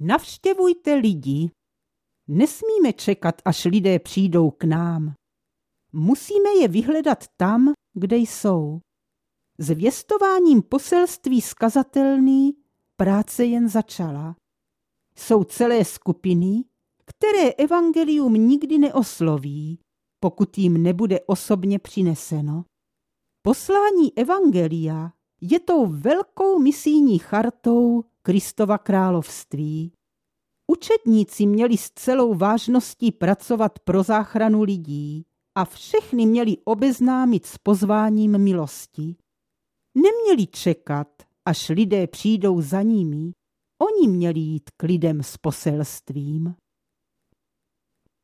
Navštěvujte lidi. Nesmíme čekat, až lidé přijdou k nám. Musíme je vyhledat tam, kde jsou. Zvěstováním poselství skazatelný práce jen začala. Jsou celé skupiny, které evangelium nikdy neosloví, pokud jim nebude osobně přineseno. Poslání evangelia je tou velkou misijní chartou Kristova království. Učedníci měli s celou vážností pracovat pro záchranu lidí a všechny měli obeznámit s pozváním milosti. Neměli čekat, až lidé přijdou za nimi, oni měli jít k lidem s poselstvím.